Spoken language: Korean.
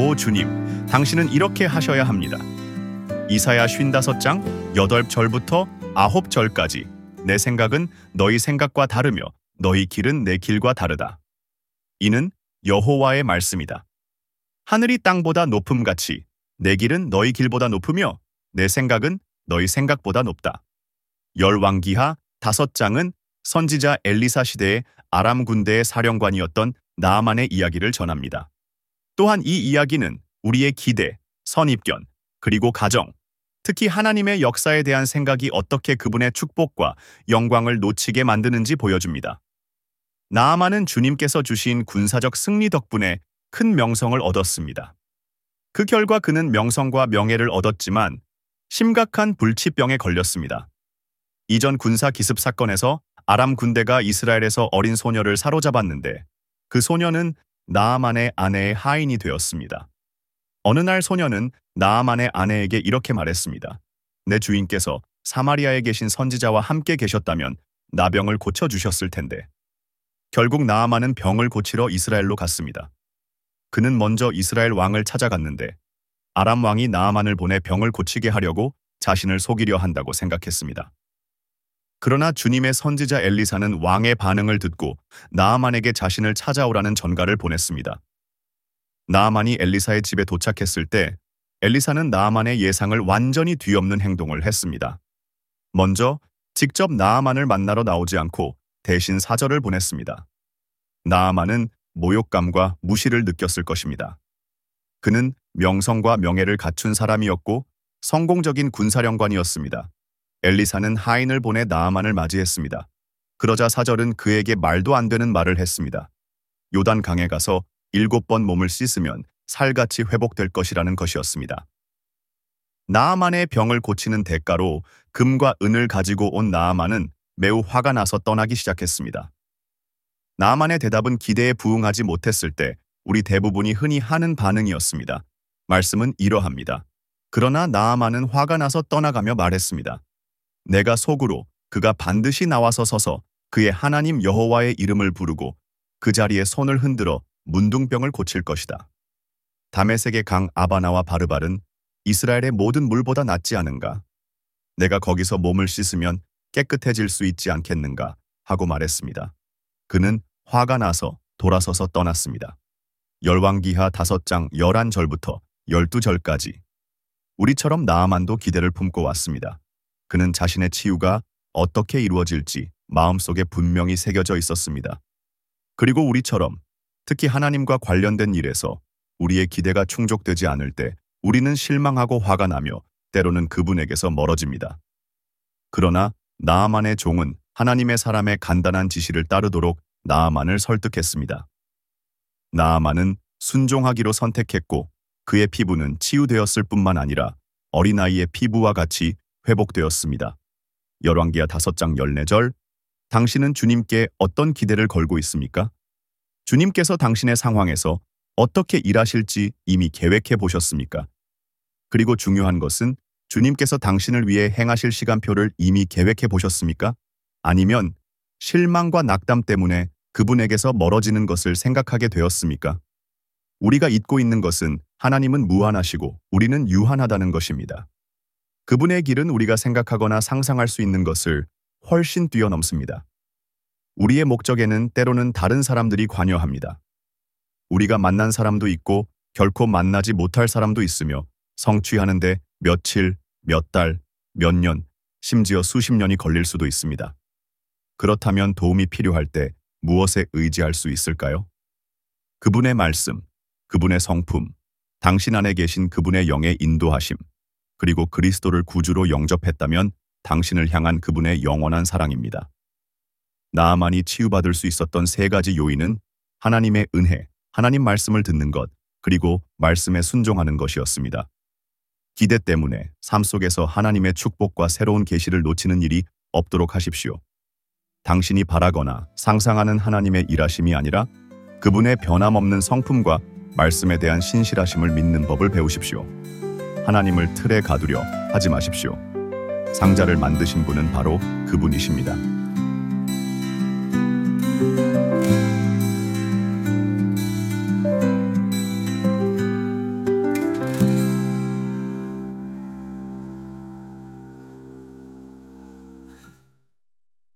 오 주님, 당신은 이렇게 하셔야 합니다. 이사야 55장 8절부터 9절까지 내 생각은 너희 생각과 다르며 너희 길은 내 길과 다르다. 이는 여호와의 말씀이다. 하늘이 땅보다 높음같이 내 길은 너희 길보다 높으며 내 생각은 너희 생각보다 높다. 열왕기하 5장은 선지자 엘리사 시대의 아람 군대의 사령관이었던 나아만의 이야기를 전합니다. 또한 이 이야기는 우리의 기대, 선입견, 그리고 가정, 특히 하나님의 역사에 대한 생각이 어떻게 그분의 축복과 영광을 놓치게 만드는지 보여줍니다. 나아만은 주님께서 주신 군사적 승리 덕분에 큰 명성을 얻었습니다. 그 결과 그는 명성과 명예를 얻었지만 심각한 불치병에 걸렸습니다. 이전 군사 기습 사건에서 아람 군대가 이스라엘에서 어린 소녀를 사로잡았는데 그 소녀는 나아만의 아내의 하인이 되었습니다. 어느 날 소녀는 나아만의 아내에게 이렇게 말했습니다. 내 주인께서 사마리아에 계신 선지자와 함께 계셨다면 나병을 고쳐주셨을 텐데. 결국 나아만은 병을 고치러 이스라엘로 갔습니다. 그는 먼저 이스라엘 왕을 찾아갔는데 아람 왕이 나아만을 보내 병을 고치게 하려고 자신을 속이려 한다고 생각했습니다. 그러나 주님의 선지자 엘리사는 왕의 반응을 듣고 나아만에게 자신을 찾아오라는 전가를 보냈습니다. 나아만이 엘리사의 집에 도착했을 때 엘리사는 나아만의 예상을 완전히 뒤엎는 행동을 했습니다. 먼저 직접 나아만을 만나러 나오지 않고 대신 사절을 보냈습니다. 나아만은 모욕감과 무시를 느꼈을 것입니다. 그는 명성과 명예를 갖춘 사람이었고 성공적인 군사령관이었습니다. 엘리사는 하인을 보내 나아만을 맞이했습니다. 그러자 사절은 그에게 말도 안 되는 말을 했습니다. 요단강에 가서 7번 몸을 씻으면 살같이 회복될 것이라는 것이었습니다. 나아만의 병을 고치는 대가로 금과 은을 가지고 온 나아만은 매우 화가 나서 떠나기 시작했습니다. 나아만의 대답은 기대에 부응하지 못했을 때 우리 대부분이 흔히 하는 반응이었습니다. 말씀은 이러합니다. 그러나 나아만은 화가 나서 떠나가며 말했습니다. 내가 속으로 그가 반드시 나와서 서서 그의 하나님 여호와의 이름을 부르고 그 자리에 손을 흔들어 문둥병을 고칠 것이다. 다메섹의 강 아바나와 바르발은 이스라엘의 모든 물보다 낫지 않은가? 내가 거기서 몸을 씻으면 깨끗해질 수 있지 않겠는가? 하고 말했습니다. 그는 화가 나서 돌아서서 떠났습니다. 열왕기하 5장 11절부터 12절까지 우리처럼 나아만도 기대를 품고 왔습니다. 그는 자신의 치유가 어떻게 이루어질지 마음속에 분명히 새겨져 있었습니다. 그리고 우리처럼 특히 하나님과 관련된 일에서 우리의 기대가 충족되지 않을 때 우리는 실망하고 화가 나며 때로는 그분에게서 멀어집니다. 그러나 나아만의 종은 하나님의 사람의 간단한 지시를 따르도록 나아만을 설득했습니다. 나아만은 순종하기로 선택했고 그의 피부는 치유되었을 뿐만 아니라 어린아이의 피부와 같이 회복되었습니다. 열왕기하 5장 14절 당신은 주님께 어떤 기대를 걸고 있습니까? 주님께서 당신의 상황에서 어떻게 일하실지 이미 계획해 보셨습니까? 그리고 중요한 것은 주님께서 당신을 위해 행하실 시간표를 이미 계획해 보셨습니까? 아니면 실망과 낙담 때문에 그분에게서 멀어지는 것을 생각하게 되었습니까? 우리가 잊고 있는 것은 하나님은 무한하시고 우리는 유한하다는 것입니다. 그분의 길은 우리가 생각하거나 상상할 수 있는 것을 훨씬 뛰어넘습니다. 우리의 목적에는 때로는 다른 사람들이 관여합니다. 우리가 만난 사람도 있고 결코 만나지 못할 사람도 있으며 성취하는데 며칠, 몇 달, 몇 년, 심지어 수십 년이 걸릴 수도 있습니다. 그렇다면 도움이 필요할 때 무엇에 의지할 수 있을까요? 그분의 말씀, 그분의 성품, 당신 안에 계신 그분의 영의 인도하심, 그리고 그리스도를 구주로 영접했다면 당신을 향한 그분의 영원한 사랑입니다. 나아만이 치유받을 수 있었던 3가지 요인은 하나님의 은혜, 하나님 말씀을 듣는 것, 그리고 말씀에 순종하는 것이었습니다. 기대 때문에 삶 속에서 하나님의 축복과 새로운 계시를 놓치는 일이 없도록 하십시오. 당신이 바라거나 상상하는 하나님의 일하심이 아니라 그분의 변함없는 성품과 말씀에 대한 신실하심을 믿는 법을 배우십시오. 하나님을 틀에 가두려 하지 마십시오. 상자를 만드신 분은 바로 그분이십니다.